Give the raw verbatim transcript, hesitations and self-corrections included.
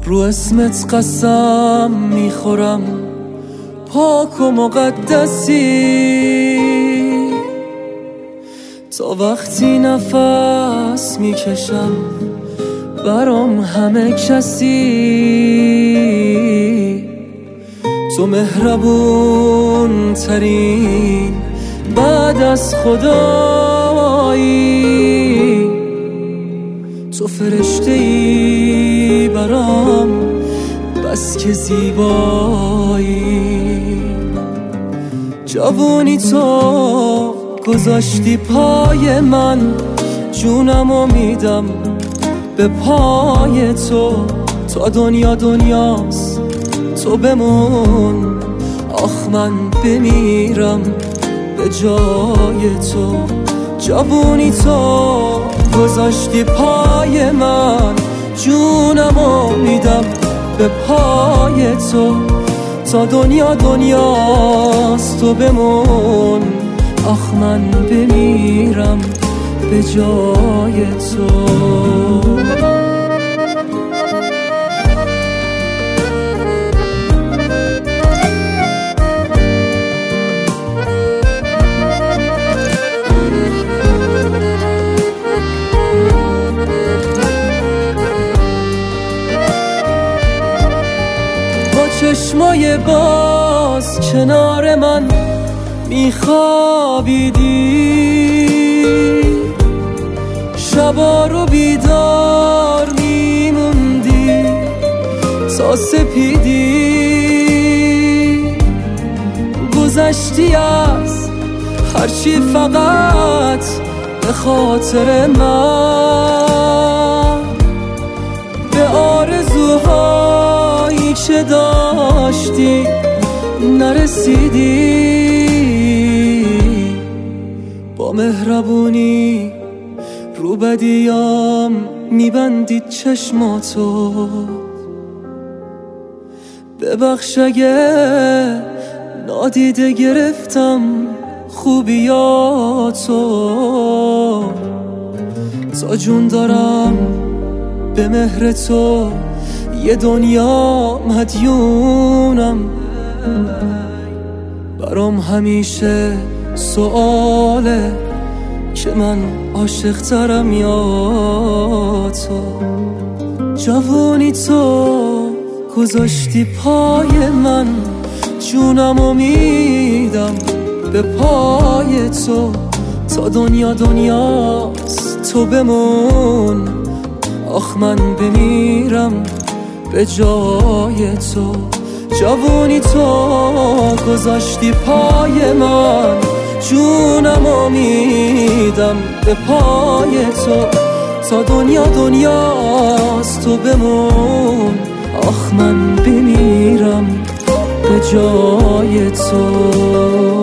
رو اسمت قسم میخورم پاک و مقدسی، تا وقتی نفس میکشم برام همه کسی. تو مهربون ترین بعد از خدایی، تو فرشته ای برام بس که زیبایی. جوونی تو گذاشتی پای من، جونمو میدم به پای تو، تا دنیا دنیاست تو بمون. آخ من بمیرم به جای تو. جوونی تو گذاشتی پای من، جونمو میدم به پای تو، تا دنیا دنیاست تو بمون. آخ من بمیرم به جای تو. چشمای باز کنار من میخوابیدی، شبا رو بیدار میموندی تا سپیدی. گذشتی از هرچی فقط به خاطر من، به آرزوهایی که داشتی نرسیدی. با مهربونی رو بدیام میبندید چشماتو، ببخش اگه نادیده گرفتم خوبیاتو. تا جون دارم به مهر تو، یه دنیا مدیونم. برام همیشه سؤاله که من عاشق ترم یا تو. جوونی تو گذاشتی پای من، جونمو میدم به پای تو، تا دنیا دنیاست تو بمون. آخ من بمیرم به جای تو. جوونی تو گذاشتی پای من، جونمو میدم به پای تو، تا دنیا دنیاست تو بمون. آخ من بمیرم به جای تو.